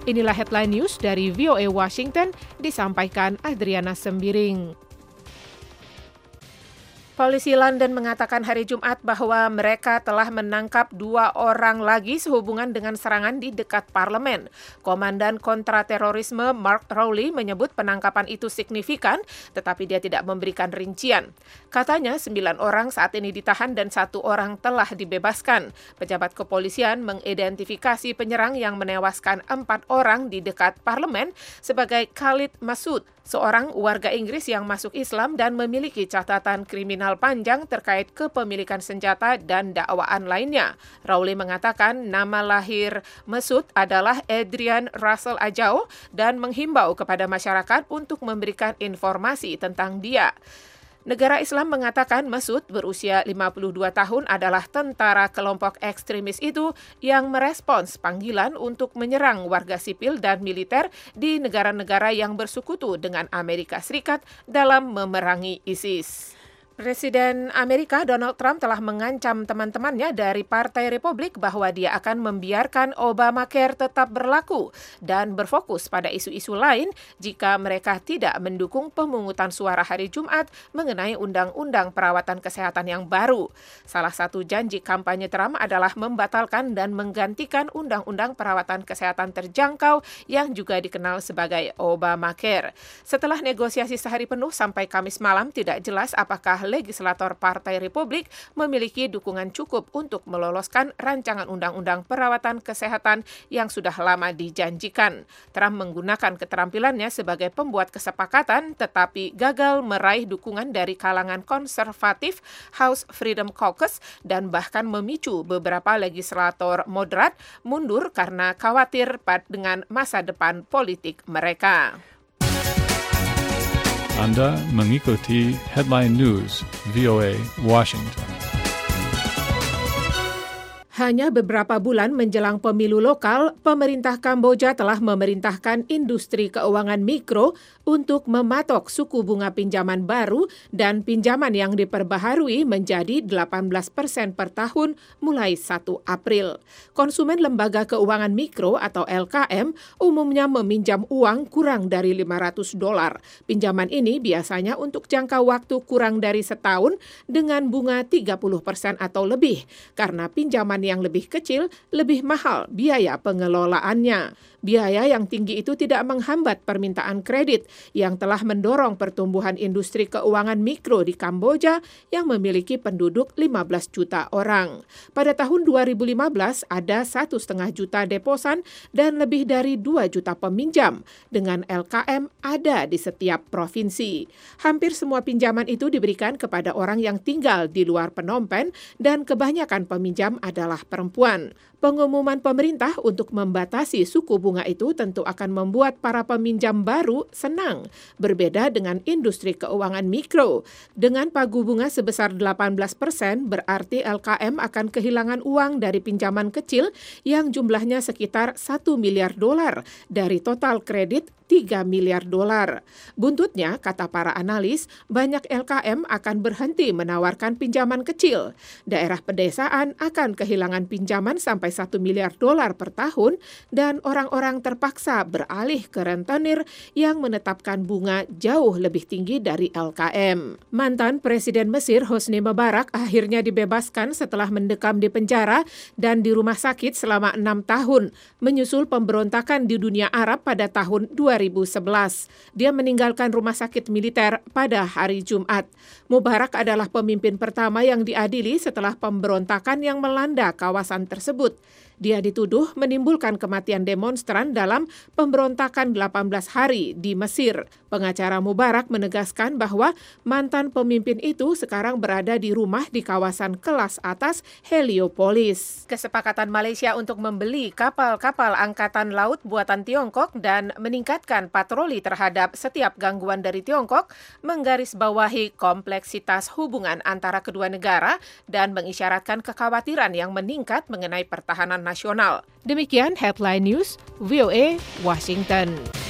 Inilah headline news dari VOA Washington, disampaikan Adriana Sembiring. Polisi London mengatakan hari Jumat bahwa mereka telah menangkap 2 orang lagi sehubungan dengan serangan di dekat parlemen. Komandan kontraterorisme Mark Rowley menyebut penangkapan itu signifikan, tetapi dia tidak memberikan rincian. Katanya 9 orang saat ini ditahan dan 1 orang telah dibebaskan. Pejabat kepolisian mengidentifikasi penyerang yang menewaskan 4 orang di dekat parlemen sebagai Khalid Masood, seorang warga Inggris yang masuk Islam dan memiliki catatan kriminal panjang terkait kepemilikan senjata dan dakwaan lainnya. Rowley mengatakan nama lahir Masood adalah Adrian Russell Ajao dan menghimbau kepada masyarakat untuk memberikan informasi tentang dia. Negara Islam mengatakan Masood berusia 52 tahun adalah tentara kelompok ekstremis itu yang merespons panggilan untuk menyerang warga sipil dan militer di negara-negara yang bersekutu dengan Amerika Serikat dalam memerangi ISIS. Presiden Amerika Donald Trump telah mengancam teman-temannya dari Partai Republik bahwa dia akan membiarkan Obamacare tetap berlaku dan berfokus pada isu-isu lain jika mereka tidak mendukung pemungutan suara hari Jumat mengenai undang-undang perawatan kesehatan yang baru. Salah satu janji kampanye Trump adalah membatalkan dan menggantikan undang-undang perawatan kesehatan terjangkau yang juga dikenal sebagai Obamacare. Setelah negosiasi sehari penuh sampai Kamis malam, tidak jelas apakah legislator Partai Republik memiliki dukungan cukup untuk meloloskan rancangan undang-undang perawatan kesehatan yang sudah lama dijanjikan. Trump menggunakan keterampilannya sebagai pembuat kesepakatan tetapi gagal meraih dukungan dari kalangan konservatif House Freedom Caucus dan bahkan memicu beberapa legislator moderat mundur karena khawatir dengan masa depan politik mereka. Anda mengikuti Headline News VOA Washington. Hanya beberapa bulan menjelang pemilu lokal, pemerintah Kamboja telah memerintahkan industri keuangan mikro untuk mematok suku bunga pinjaman baru dan pinjaman yang diperbaharui menjadi 18% per tahun mulai 1 April. Konsumen lembaga keuangan mikro atau LKM umumnya meminjam uang kurang dari $500. Pinjaman ini biasanya untuk jangka waktu kurang dari setahun dengan bunga 30% atau lebih, karena pinjaman yang lebih kecil, lebih mahal biaya pengelolaannya. Biaya yang tinggi itu tidak menghambat permintaan kredit yang telah mendorong pertumbuhan industri keuangan mikro di Kamboja yang memiliki penduduk 15 juta orang. Pada tahun 2015 ada 1,5 juta deposan dan lebih dari 2 juta peminjam dengan LKM ada di setiap provinsi. Hampir semua pinjaman itu diberikan kepada orang yang tinggal di luar Phnom Penh dan kebanyakan peminjam adalah perempuan. Pengumuman pemerintah untuk membatasi suku bunga itu tentu akan membuat para peminjam baru senang, berbeda dengan industri keuangan mikro. Dengan pagu bunga sebesar 18%, berarti LKM akan kehilangan uang dari pinjaman kecil yang jumlahnya sekitar $1 miliar dari total kredit $3 miliar. Buntutnya, kata para analis, banyak LKM akan berhenti menawarkan pinjaman kecil. Daerah pedesaan akan kehilangan pinjaman sampai $1 miliar per tahun dan orang-orang terpaksa beralih ke rentenir yang menetapkan bunga jauh lebih tinggi dari LKM. Mantan Presiden Mesir Hosni Mubarak akhirnya dibebaskan setelah mendekam di penjara dan di rumah sakit selama 6 tahun, menyusul pemberontakan di dunia Arab pada tahun 2011. Dia meninggalkan rumah sakit militer pada hari Jumat. Mubarak adalah pemimpin pertama yang diadili setelah pemberontakan yang melanda kawasan tersebut. Dia dituduh menimbulkan kematian demonstran dalam pemberontakan 18 hari di Mesir. Pengacara Mubarak menegaskan bahwa mantan pemimpin itu sekarang berada di rumah di kawasan kelas atas Heliopolis. Kesepakatan Malaysia untuk membeli kapal-kapal angkatan laut buatan Tiongkok dan meningkatkan patroli terhadap setiap gangguan dari Tiongkok menggarisbawahi kompleksitas hubungan antara kedua negara dan mengisyaratkan kekhawatiran yang meningkat mengenai pertahanan nasional. Demikian Headline News VOA Washington.